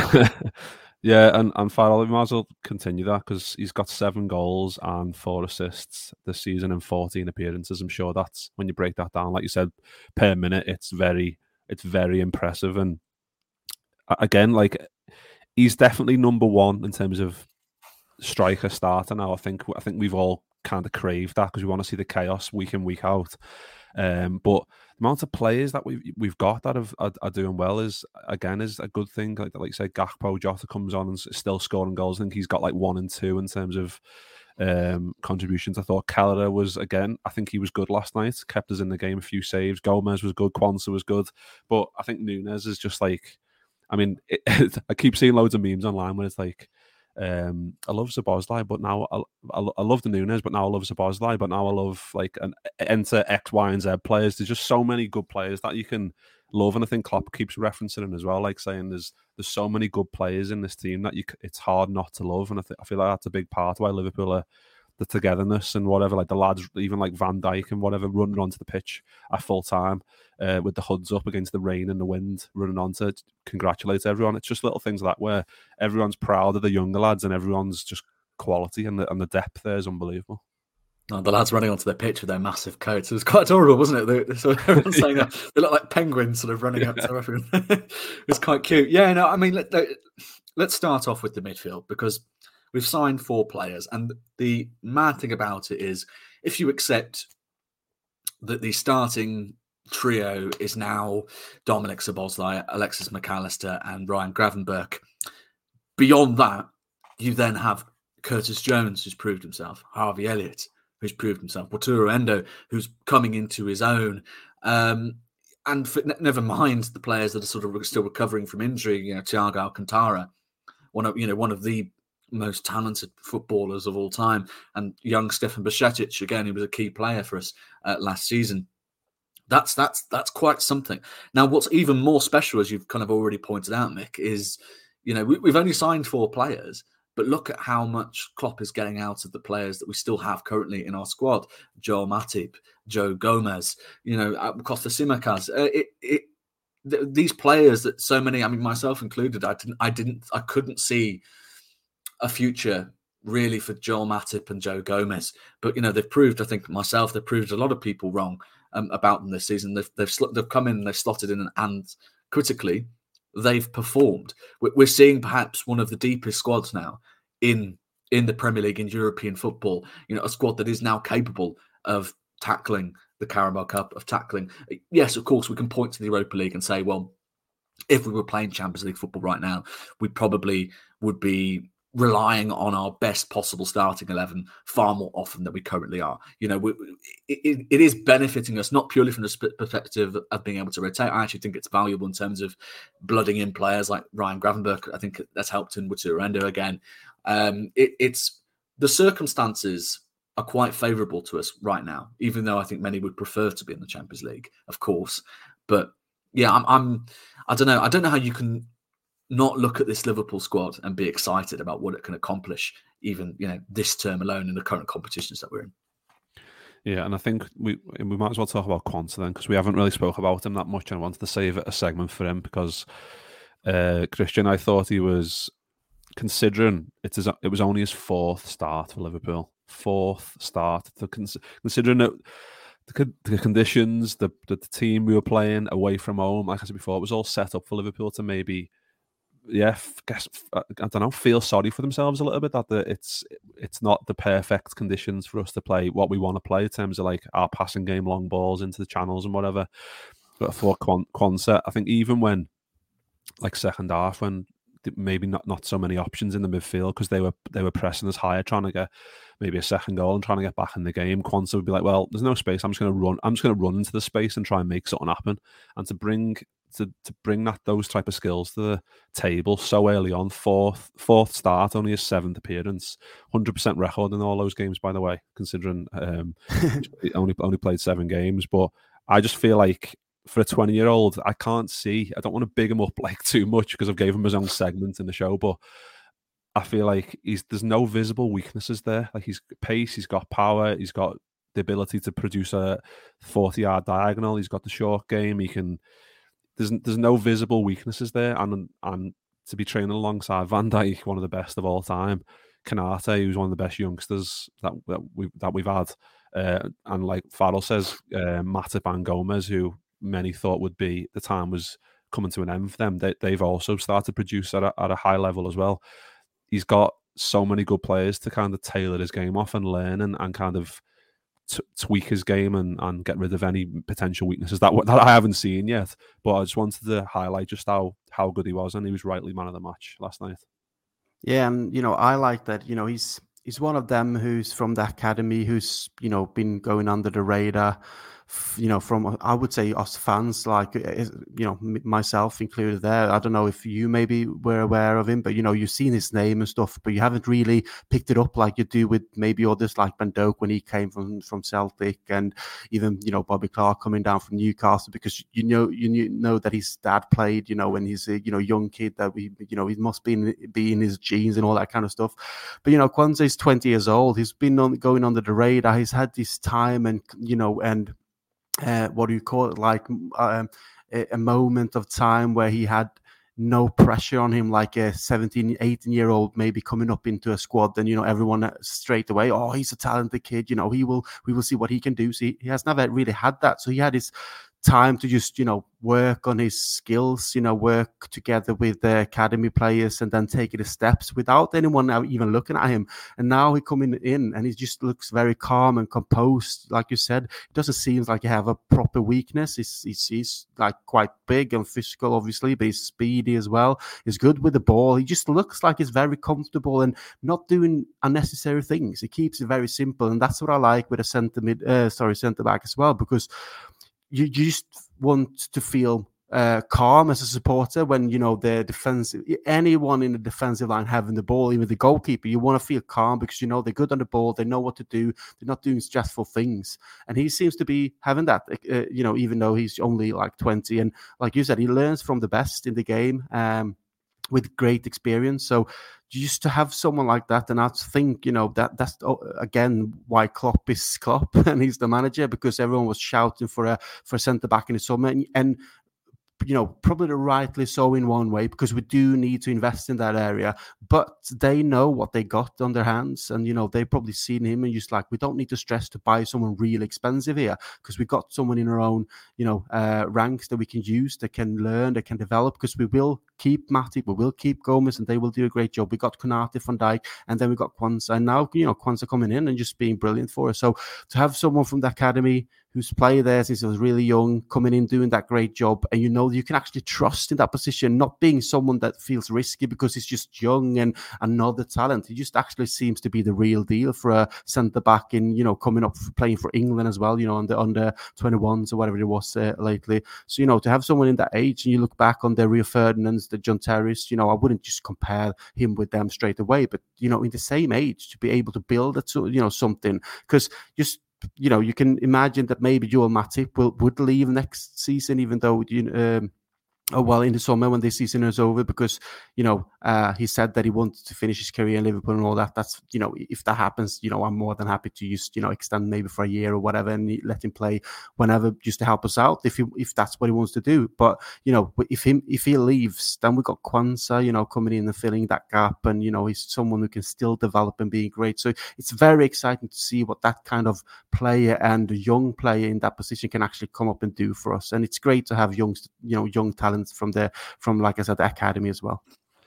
Yeah, and and Farrell, we might as well continue that because he's got seven goals and four assists this season and fourteen appearances. I'm sure that's, when you break that down, like you said, per minute, it's very it's very impressive. And again, like, he's definitely number one in terms of striker starter now. I think I think we've all kind of craved that because we want to see the chaos week in, week out. Um, but the amount of players that we've we've got that have, are, are doing well is again is a good thing. Like like you say, Gakpo, Jota comes on and is still scoring goals. I think he's got like one and two in terms of um, contributions. I thought Kelleher was, again, I think he was good last night. Kept us in the game, a few saves. Gomez was good. Quansah was good. But I think Núñez is just like, I mean, it, it, I keep seeing loads of memes online where it's like, um, I love Szoboszlai, but now I, I, I love the Núñez, but now I love Szoboszlai, but now I love like an enter X, Y, and Z players. There's just so many good players that you can love, and I think Klopp keeps referencing them as well, like saying there's there's so many good players in this team that you it's hard not to love, and I, th- I feel like that's a big part of why Liverpool are. The togetherness and whatever, like the lads, even like Van Dijk and whatever, running onto the pitch at full time uh, with the hoods up against the rain and the wind, running on to congratulate everyone. It's just little things like that where everyone's proud of the younger lads and everyone's just quality, and the and the depth there is unbelievable. Oh, the lads running onto the pitch with their massive coats. It was quite adorable, wasn't it? They, so everyone's saying that they look like penguins sort of running up to everyone. It was quite cute. Yeah, no, I mean, let, let's start off with the midfield because we've signed four players, and the mad thing about it is if you accept that the starting trio is now Dominic Szoboszlai, Alexis McAllister, and Ryan Gravenberch, beyond that, you then have Curtis Jones, who's proved himself, Harvey Elliott, who's proved himself, Wataru Endo, who's coming into his own, um, and for, never mind the players that are sort of still recovering from injury, you know, Thiago Alcantara, one of, you know, one of the most talented footballers of all time, and young Stefan Bajcetic, again, he was a key player for us uh, last season. That's that's that's quite something. Now, what's even more special, as you've kind of already pointed out, Mick, is, you know, we, we've only signed four players, but look at how much Klopp is getting out of the players that we still have currently in our squad. Joel Matip, Joe Gomez, you know, Costa Simicas. Uh, it, it, th- these players that so many, I mean, myself included, I didn't, I didn't, I couldn't see a future really for Joel Matip and Joe Gomez, but you know they've proved. I think myself, they've proved a lot of people wrong um, about them this season. They've they've, sl- they've come in, and they've slotted in, and, and critically, they've performed. We're, we're seeing perhaps one of the deepest squads now in in the Premier League, in European football. You know, a squad that is now capable of tackling the Carabao Cup, of tackling. Yes, of course, we can point to the Europa League and say, well, if we were playing Champions League football right now, we probably would be relying on our best possible starting eleven far more often than we currently are. You know, we, it, it is benefiting us, not purely from the perspective of being able to rotate. I actually think it's valuable in terms of blooding in players like Ryan Gravenberch. I think that's helped in Wataru Endo again. Um, it, it's the circumstances are quite favourable to us right now, even though I think many would prefer to be in the Champions League, of course. But yeah, I'm, I'm I don't know. I don't know how you can not look at this Liverpool squad and be excited about what it can accomplish, even, you know, this term alone in the current competitions that we're in. Yeah, and I think we we might as well talk about Quansah then, because we haven't really spoke about him that much, and I wanted to save a segment for him because uh, Christian, I thought he was, considering it is it was only his fourth start for Liverpool, fourth start, to cons- considering it, the, the conditions, the, the the team we were playing away from home, like I said before, it was all set up for Liverpool to maybe yeah, guess I don't know, feel sorry for themselves a little bit that the, it's it's not the perfect conditions for us to play what we want to play in terms of like our passing game, long balls into the channels and whatever. But for Quansah, I think even when like second half, when maybe not, not so many options in the midfield because they were they were pressing us higher, trying to get maybe a second goal and trying to get back in the game, Quansah would be like, well, there's no space. I'm just going to run. I'm just going to run into the space and try and make something happen. And to bring to to bring that those type of skills to the table so early on, fourth fourth start, only his seventh appearance, one hundred percent record in all those games, by the way, considering um, he only only played seven games. But I just feel like for a twenty-year-old, I can't see. I don't want to big him up like too much because I've gave him his own segment in the show, but I feel like he's there's no visible weaknesses there. Like he's pace, he's got power, he's got the ability to produce a forty-yard diagonal. He's got the short game. He can. There's there's no visible weaknesses there, and and to be training alongside Van Dijk, one of the best of all time, Konate, who's one of the best youngsters that that we that we've had, uh, and like Farrell says, uh, Matip and Gomez, who many thought would be the time was coming to an end for them. They they've also started to produce at a, at a high level as well. He's got so many good players to kind of tailor his game off and learn and, and kind of t- tweak his game and, and get rid of any potential weaknesses that that I haven't seen yet. But I just wanted to highlight just how, how good he was, and he was rightly man of the match last night. Yeah, and you know, I like that. You know, he's he's one of them who's from the academy, who's you know been going under the radar. You know, from I would say us fans, like you know myself included there. I don't know if you maybe were aware of him, but you know you've seen his name and stuff, but you haven't really picked it up like you do with maybe others like Van Dijk when he came from from Celtic, and even you know Bobby Clark coming down from Newcastle, because you know you know that his dad played, you know, when he's a you know young kid that we you know he must be in, be in his genes and all that kind of stuff. But you know Quansah is twenty years old. He's been on, going under the radar. He's had this time and you know and. Uh, what do you call it? Like um, a, a moment of time where he had no pressure on him, like a seventeen, eighteen year old maybe coming up into a squad. Then, you know, everyone straight away, oh, he's a talented kid. You know, he will, we will see what he can do. So he, he has never really had that. So he had his time to just, you know, work on his skills, you know, work together with the academy players and then take the steps without anyone now even looking at him. And now he coming in and he just looks very calm and composed. Like you said, it doesn't seem like he have a proper weakness. He's, he's, he's like quite big and physical, obviously, but he's speedy as well. He's good with the ball. He just looks like he's very comfortable and not doing unnecessary things. He keeps it very simple. And that's what I like with a centre mid, uh, sorry, centre back as well, because you, you just want to feel uh, calm as a supporter when, you know, the defensive, anyone in the defensive line having the ball, even the goalkeeper, you want to feel calm because, you know, they're good on the ball. They know what to do. They're not doing stressful things. And he seems to be having that, uh, you know, even though he's only like twenty. And like you said, he learns from the best in the game um, with great experience. So just to have someone like that, and I think, you know, that that's, again, why Klopp is Klopp and he's the manager, because everyone was shouting for a for a centre-back in the summer. And, and, you know, probably rightly so in one way, because we do need to invest in that area. But they know what they got on their hands. And, you know, they've probably seen him and just like, we don't need to stress to buy someone really expensive here, because we got someone in our own, you know, uh, ranks that we can use, that can learn, that can develop, because we will keep Matip, we will keep Gomez, and they will do a great job. We got Konate, Van Dijk, and then we got Quansah. And now, you know, Quansah coming in and just being brilliant for us. So to have someone from the academy who's played there since he was really young, coming in, doing that great job, and you know you can actually trust in that position, not being someone that feels risky because he's just young and another talent. He just actually seems to be the real deal for a centre-back in, you know, coming up playing for England as well, you know, on the under twenty-ones or whatever it was uh, lately. So, you know, to have someone in that age, and you look back on the Rio Ferdinands, the John Terrys, you know, I wouldn't just compare him with them straight away, but, you know, in the same age, to be able to build, it, you know, something, because just, you know, you can imagine that maybe Joel Matip will would leave next season, even though you know, um, oh well, in the summer when this season is over, because you know uh, he said that he wanted to finish his career in Liverpool and all that. That's, you know, if that happens, you know, I'm more than happy to just, you know, extend maybe for a year or whatever and let him play whenever, just to help us out if he, if that's what he wants to do. But you know, if him if he leaves, then we got Quansah, you know, coming in and filling that gap, and you know, he's someone who can still develop and be great. So it's very exciting to see what that kind of player and young player in that position can actually come up and do for us. And it's great to have young, you know, young talents from the from like I said, the academy as well.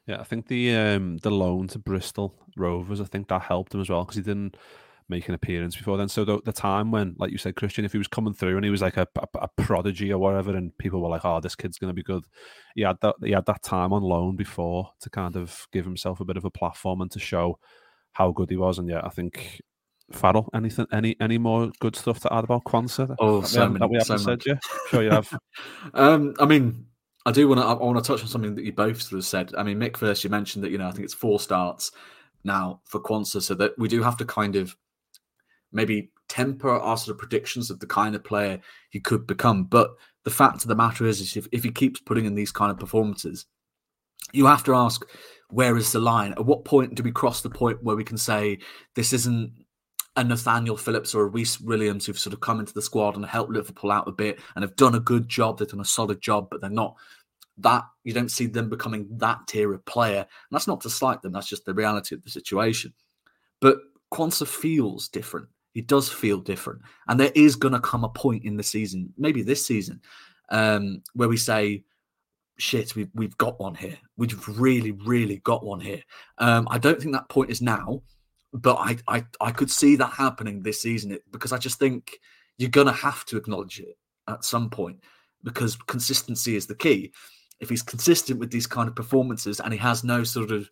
Yeah, I think the um, the loan to Bristol Rovers, I think that helped him as well because he didn't make an appearance before then. So the, the time when, like you said, Christian, if he was coming through and he was like a, a, a prodigy or whatever, and people were like, "Oh, this kid's going to be good," he had that he had that time on loan before to kind of give himself a bit of a platform and to show how good he was. And yeah, I think Farrell, anything, any any more good stuff to add about Quansah? Oh, that so we many, that we haven't so said much. yet. Sure, you have. um, I mean. I do want to. I want to touch on something that you both sort of said. I mean, Mick, first you mentioned that you know I think it's four starts now for Quansah, so that we do have to kind of maybe temper our sort of predictions of the kind of player he could become. But the fact of the matter is, is if, if he keeps putting in these kind of performances, you have to ask, where is the line? At what point do we cross the point where we can say this isn't a Nathaniel Phillips or a Reece Williams who've sort of come into the squad and helped Liverpool out a bit and have done a good job, they've done a solid job, but they're not that, you don't see them becoming that tier of player. And that's not to slight them, that's just the reality of the situation. But Quansah feels different. He does feel different. And there is going to come a point in the season, maybe this season, um, where we say, shit, we've, we've got one here. We've really, really got one here. Um, I don't think that point is now. But I, I, I could see that happening this season because I just think you're going to have to acknowledge it at some point because consistency is the key. If he's consistent with these kind of performances and he has no sort of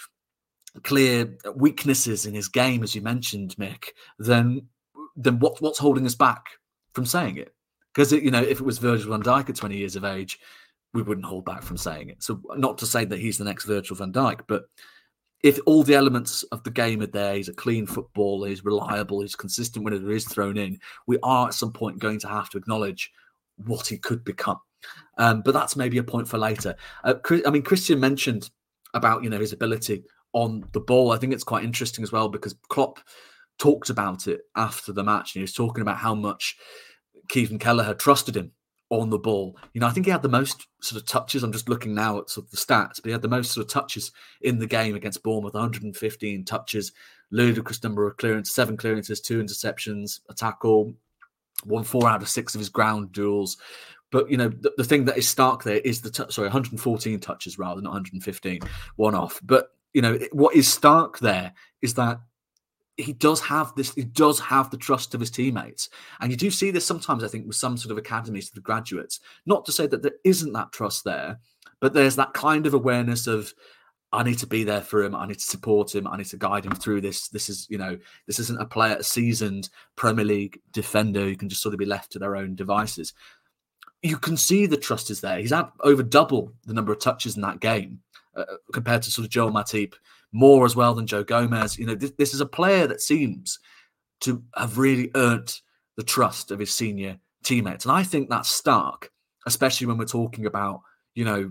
clear weaknesses in his game, as you mentioned, Mick, then then what, what's holding us back from saying it? Because, you know, if it was Virgil van Dijk at twenty years of age, we wouldn't hold back from saying it. So not to say that he's the next Virgil van Dijk, but if all the elements of the game are there, he's a clean footballer, he's reliable, he's consistent whenever he is thrown in, we are at some point going to have to acknowledge what he could become. Um, but that's maybe a point for later. Uh, I mean, Christian mentioned about, you know, his ability on the ball. I think it's quite interesting as well because Klopp talked about it after the match and he was talking about how much Kevin Kelleher trusted him on the ball. You know, I think he had the most sort of touches. I'm just looking now at sort of the stats, but he had the most sort of touches in the game against Bournemouth, one hundred fifteen touches, ludicrous number of clearances, seven clearances, two interceptions, a tackle, won four out of six of his ground duels. But, you know, the, the thing that is stark there is the, t- sorry, one hundred fourteen touches rather than one hundred fifteen, one off. But, you know, what is stark there is that he does have this, he does have the trust of his teammates. And you do see this sometimes, I think, with some sort of academies for the graduates. Not to say that there isn't that trust there, but there's that kind of awareness of, I need to be there for him. I need to support him. I need to guide him through this. This is, you know, this isn't a player, a seasoned Premier League defender who can just sort of be left to their own devices. You can see the trust is there. He's had over double the number of touches in that game uh, compared to sort of Joel Matip. More as well than Joe Gomez. You know, this, this is a player that seems to have really earned the trust of his senior teammates. And I think that's stark, especially when we're talking about, you know,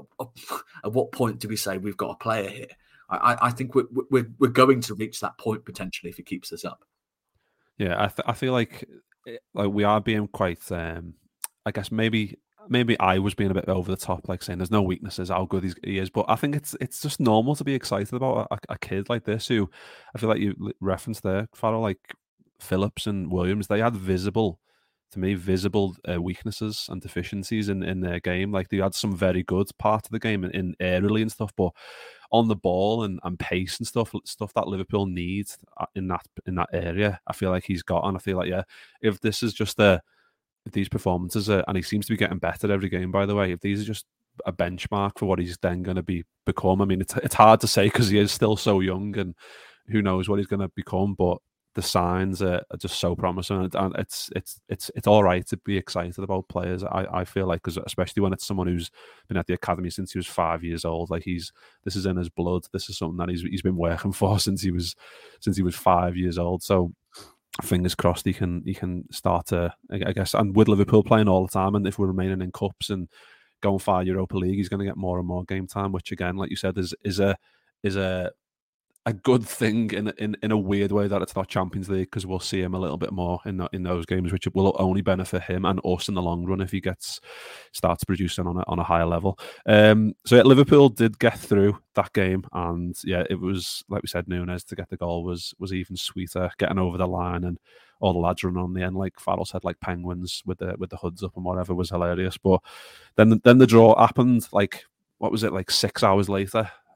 at what point do we say we've got a player here? I, I think we're, we're, we're going to reach that point potentially if he keeps this up. Yeah, I, th- I feel like like we are being quite, um, I guess maybe... Maybe I was being a bit over the top, like saying there's no weaknesses, how good he is. But I think it's it's just normal to be excited about a, a kid like this who, I feel like you referenced there, Farrell, like Phillips and Williams, they had visible, to me, visible uh, weaknesses and deficiencies in, in their game. Like they had some very good part of the game in, in aerially and stuff, but on the ball and, and pace and stuff, stuff that Liverpool needs in that in that area, I feel like he's got. And I feel like, yeah, if this is just a If these performances are, and he seems to be getting better every game, by the way, if these are just a benchmark for what he's then going to be become, I mean, it's it's hard to say because he is still so young and who knows what he's going to become, but the signs are, are just so promising, and, and it's it's it's it's all right to be excited about players. I, I feel like, because especially when it's someone who's been at the academy since he was five years old, like he's this is in his blood. This is something that he's he's been working for since he was since he was five years old. So fingers crossed he can he can start to, I guess, and with Liverpool playing all the time, and if we're remaining in cups and going far Europa League, he's going to get more and more game time, which again, like you said, is is a is a a good thing in in in a weird way that it's not Champions League, because we'll see him a little bit more in the, in those games, which will only benefit him and us in the long run if he gets starts producing on a on a higher level. Um, so yeah, Liverpool did get through that game, and yeah, it was like we said, Núñez to get the goal was was even sweeter, getting over the line and all the lads running on the end, like Farrell said, like penguins with the with the hoods up and whatever, was hilarious. But then then the draw happened. Like, what was it, like six hours later?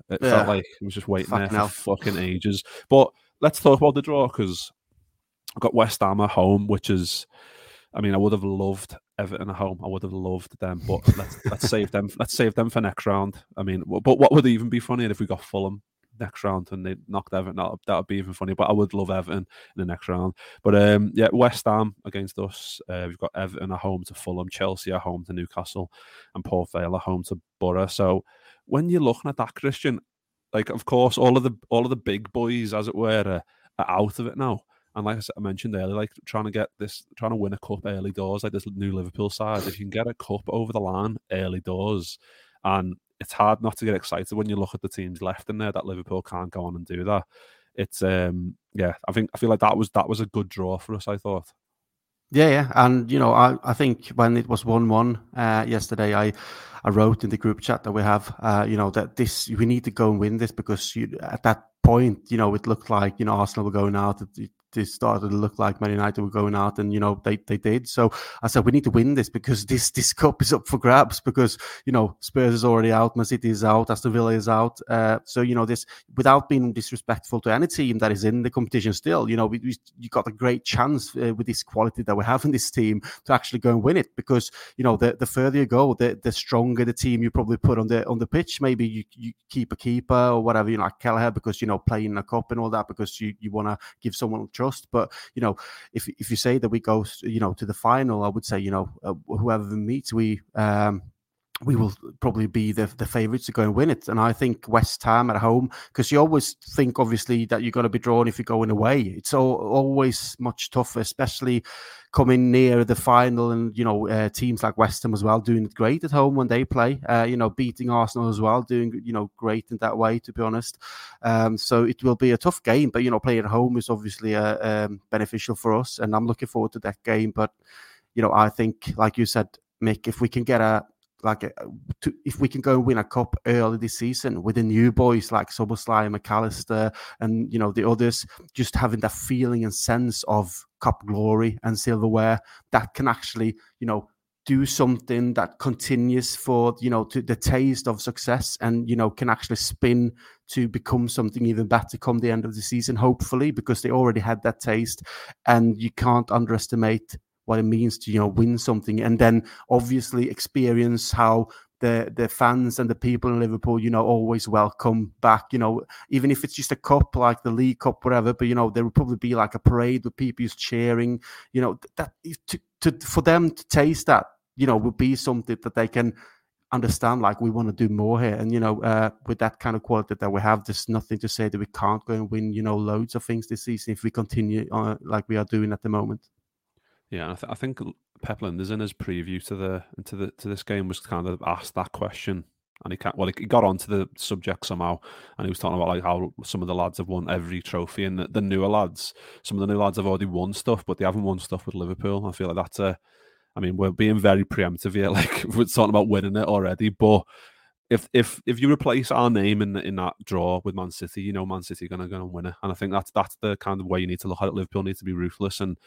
It Yeah. felt like it was just waiting Fucking there hell. for fucking ages. But let's talk about the draw, because I've got West Ham at home, which is, I mean, I would have loved Everton at home. I would have loved them, but let's let's save them. Let's save them for next round. I mean, but what would even be funnier if we got Fulham next round and they knocked Everton out? That would be even funnier. But I would love Everton in the next round. But um, yeah, West Ham against us. Uh, we've got Everton at home to Fulham, Chelsea at home to Newcastle, and Port Vale at home to Borough. So when you're looking at that, Christian, like, of course, all of the all of the big boys, as it were, are, are out of it now. And like I said, I mentioned earlier, like trying to get this, trying to win a cup early doors, like this new Liverpool side. If you can get a cup over the line early doors, and it's hard not to get excited when you look at the teams left in there that Liverpool can't go on and do that. It's um yeah, I think I feel like that was that was a good draw for us, I thought. Yeah, yeah, and you know, I, I think when it was one one uh, yesterday, I I wrote in the group chat that we have, uh, you know, that this we need to go and win this, because you, at that point, you know, it looked like, you know, Arsenal were going out. It, it started to look like Man United were going out, and you know they they did. So I said we need to win this, because this this cup is up for grabs, because you know Spurs is already out, Man City is out, Aston Villa is out. Uh, so you know this, without being disrespectful to any team that is in the competition still, you know we, we you got a great chance uh, with this quality that we have in this team to actually go and win it, because you know the, the further you go, the the stronger the team you probably put on the on the pitch. Maybe you, you keep a keeper or whatever, you know, like Kelleher, because you know playing a cup and all that, because you, you want to give someone trust. But you know, if if you say that we go, you know, to the final, I would say, you know, uh, whoever meets, we um, we will probably be the the favourites to go and win it. And I think West Ham at home, because you always think, obviously, that you're going to be drawn if you're going away. It's all, always much tougher, especially coming near the final, and you know uh, teams like West Ham as well doing it great at home when they play. Uh, you know, beating Arsenal as well, doing you know great in that way. To be honest, um, so it will be a tough game. But you know, playing at home is obviously uh, um, beneficial for us, and I'm looking forward to that game. But you know, I think, like you said, Mick, if we can get a like a, to, if we can go and win a cup early this season with the new boys like Szoboszlai, McAllister, and you know the others, just having that feeling and sense of cup glory and silverware, that can actually you know do something that continues for you know to the taste of success, and you know can actually spin to become something even better come the end of the season, hopefully, because they already had that taste, and you can't underestimate what it means to, you know, win something, and then obviously experience how the the fans and the people in Liverpool, you know, always welcome back, you know, even if it's just a cup like the League Cup, whatever, but, you know, there will probably be like a parade with people who's cheering, you know, that to, to for them to taste that, you know, would be something that they can understand, like, we want to do more here. And, you know, uh, with that kind of quality that we have, there's nothing to say that we can't go and win, you know, loads of things this season if we continue uh, like we are doing at the moment. Yeah, I, th- I think Pep Lijnders in his preview to the to the to this game was kind of asked that question, and he can't, well, he got onto the subject somehow, and he was talking about like how some of the lads have won every trophy, and the, the newer lads, some of the new lads have already won stuff, but they haven't won stuff with Liverpool. I feel like that's a, I mean, we're being very preemptive here, like we're talking about winning it already, but if if if you replace our name in in that draw with Man City, you know Man City are gonna go and win it, and I think that's that's the kind of way you need to look at it. Liverpool need to be ruthless and.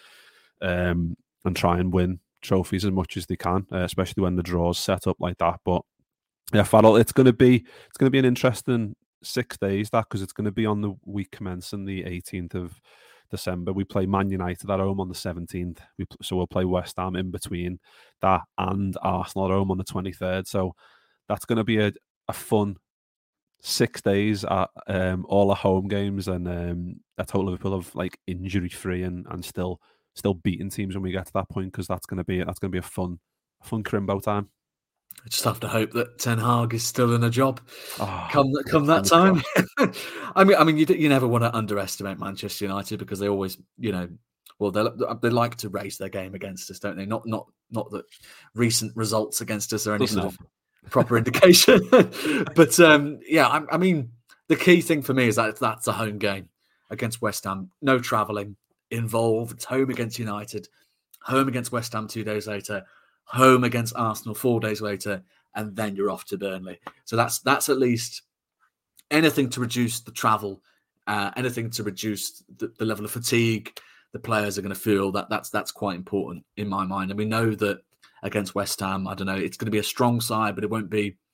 Um, and try and win trophies as much as they can, uh, especially when the draw's set up like that. But yeah, Farrell, it's going to be it's going to be an interesting six days that because it's going to be on the week commencing the eighteenth of December. We play Man United at home on the seventeenth. We so we'll play West Ham in between that and Arsenal at home on the twenty-third. So that's going to be a, a fun six days at um, all our home games, and um, that's how Liverpool of like injury free and and still. Still beating teams when we get to that point, because that's going to be that's going to be a fun, fun crimbo time. I just have to hope that Ten Hag is still in a job oh, come come that time. I mean, I mean, you you never want to underestimate Manchester United because they always, you know, well they they like to raise their game against us, don't they? Not not not that recent results against us are any Doesn't sort help. of proper indication, but um, yeah, I, I mean, the key thing for me is that that's a home game against West Ham, no travelling involved. It's home against United, home against West Ham two days later, home against Arsenal four days later, and then you're off to Burnley. So that's that's at least anything to reduce the travel, uh, anything to reduce the, the level of fatigue the players are going to feel. That that's that's quite important in my mind. And we know that against West Ham, I don't know, it's going to be a strong side, but it won't be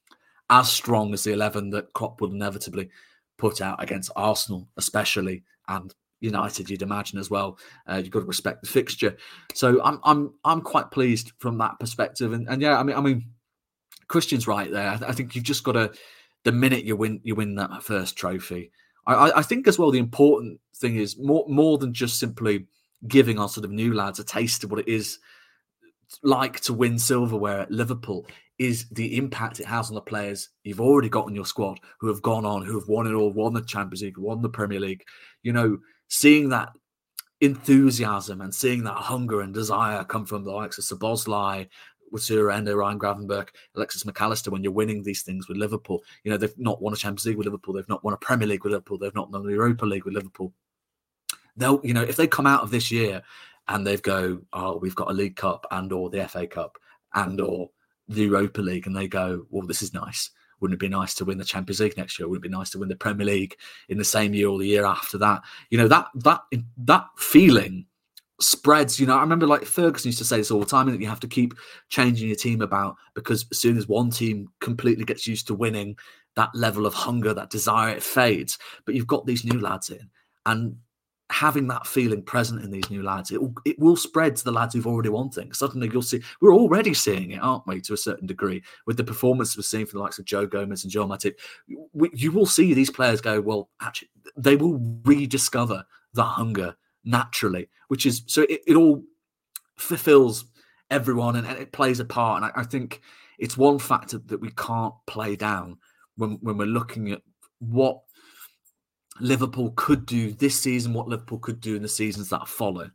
as strong as the eleven that Klopp would inevitably put out against Arsenal, especially, and United, you'd imagine as well. Uh, you've got to respect the fixture. So I'm I'm I'm quite pleased from that perspective. And, and yeah, I mean, I mean, Christian's right there. I, th- I think you've just got to, the minute you win, you win that first trophy. I, I think as well, the important thing is more more than just simply giving our sort of new lads a taste of what it is like to win silverware at Liverpool, is the impact it has on the players you've already got in your squad who have gone on, who have won it all, won the Champions League, won the Premier League. You know, seeing that enthusiasm and seeing that hunger and desire come from the likes of Szoboszlai, Wazura Endo, Ryan Gravenberch, Alexis McAllister, when you're winning these things with Liverpool. You know, they've not won a Champions League with Liverpool. They've not won a Premier League with Liverpool. They've not won the Europa League with Liverpool. They'll, you know, if they come out of this year and they go, oh, we've got a League Cup and or the F A Cup and or the Europa League, and they go, well, this is nice. Wouldn't it be nice to win the Champions League next year? Wouldn't it be nice to win the Premier League in the same year or the year after that? You know, that that that feeling spreads. You know, I remember like Ferguson used to say this all the time, that you have to keep changing your team about, because as soon as one team completely gets used to winning, that level of hunger, that desire, it fades. But you've got these new lads in, and having that feeling present in these new lads, it will, it will spread to the lads who've already won things. Suddenly you'll see, we're already seeing it, aren't we, to a certain degree, with the performance we're seeing from the likes of Joe Gomez and Joe Matip. We, you will see these players go, well, actually, they will rediscover the hunger naturally, which is, so it, it all fulfills everyone and, and it plays a part. And I, I think it's one factor that we can't play down when, when we're looking at what Liverpool could do this season, what Liverpool could do in the seasons that follow.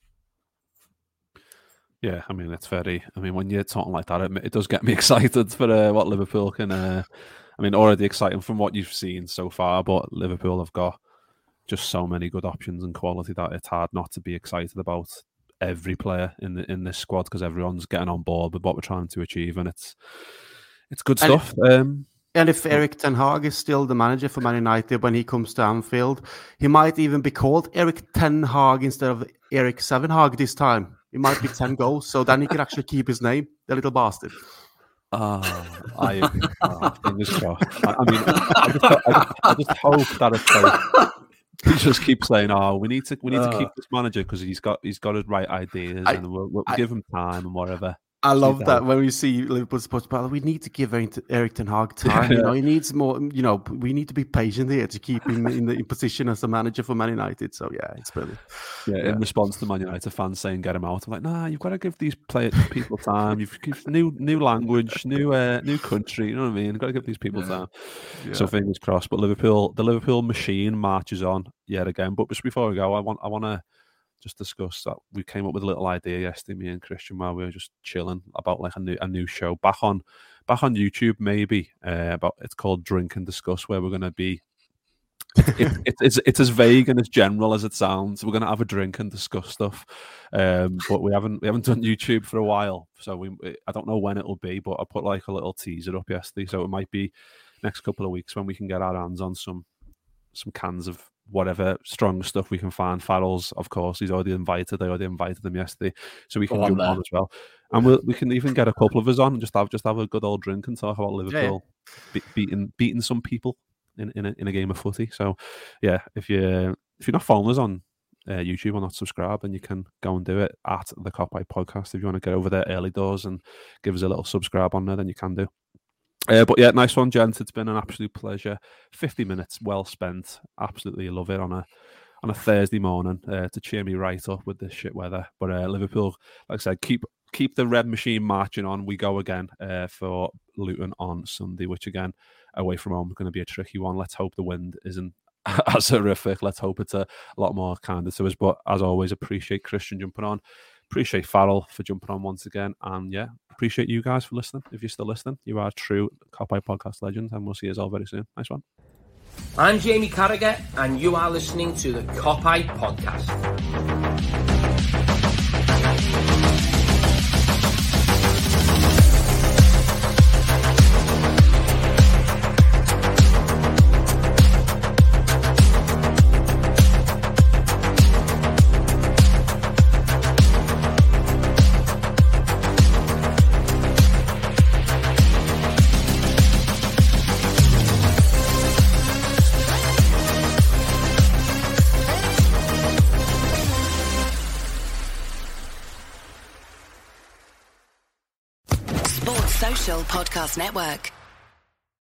Yeah, I mean, it's very, I mean, when you're talking like that, it, it does get me excited for uh, what Liverpool can, uh, I mean, already exciting from what you've seen so far, but Liverpool have got just so many good options and quality that it's hard not to be excited about every player in the, in this squad, because everyone's getting on board with what we're trying to achieve, and it's it's good and stuff. It, um, And if Erik ten Hag is still the manager for Man United when he comes to Anfield, he might even be called Erik ten Hag instead of Erik seven Hag this time. It might be ten goals, so then he can actually keep his name, the little bastard. Oh, I oh, fingers crossed. I, I mean, I just, I, just, I just hope that it's like, he just keeps saying, "Oh, we need to, we need uh, to keep this manager because he's got, he's got his right ideas, I, and we'll, we'll I, give him time and whatever." I love that when we see Liverpool supporters, but we need to give Erik ten Hag time. You know, he needs more. You know, we need to be patient here to keep him in the in position as a manager for Man United. So yeah, it's brilliant. Yeah, yeah. In response to Man United fans saying get him out, I'm like, nah, you've got to give these players people time. You've give new new language, new uh, new country. You know what I mean? You've got to give these people yeah. time. Yeah. So fingers crossed. But Liverpool, the Liverpool machine marches on yet again. But just before we go, I want I want to. just discuss that we came up with a little idea yesterday, me and Christian, while we were just chilling, about like a new a new show back on back on YouTube, maybe uh, about it's called Drink and Discuss, where we're going to be. it, it, it's it's as vague and as general as it sounds. We're going to have a drink and discuss stuff, um, but we haven't we haven't done YouTube for a while, so we I don't know when it'll be. But I put like a little teaser up yesterday, so it might be next couple of weeks when we can get our hands on some some cans of whatever strong stuff we can find. Farrell's, of course, he's already invited. I already invited him yesterday, so we can jump on, on as well. And we'll, we can even get a couple of us on and just have just have a good old drink and talk about Liverpool yeah. be, beating beating some people in in a, in a game of footy. So yeah, if you if you're not following us on uh, YouTube or not subscribed, then you can go and do it at the Copeye Podcast. If you want to get over there early doors and give us a little subscribe on there, then you can do. Uh, but yeah, nice one, gents. It's been an absolute pleasure. fifty minutes well spent. Absolutely love it on a on a Thursday morning uh, to cheer me right up with this shit weather. But uh, Liverpool, like I said, keep keep the red machine marching on. We go again uh, for Luton on Sunday, which again, away from home, is going to be a tricky one. Let's hope the wind isn't as horrific. Let's hope it's a lot more kinder to us. But as always, appreciate Christian jumping on. Appreciate Farrell for jumping on once again. And yeah, appreciate you guys for listening. If you're still listening, you are true Copeye Podcast legends, and we'll see you all very soon. Nice one. I'm Jamie Carragher, and you are listening to the Copeye Podcast. Social Podcast Network.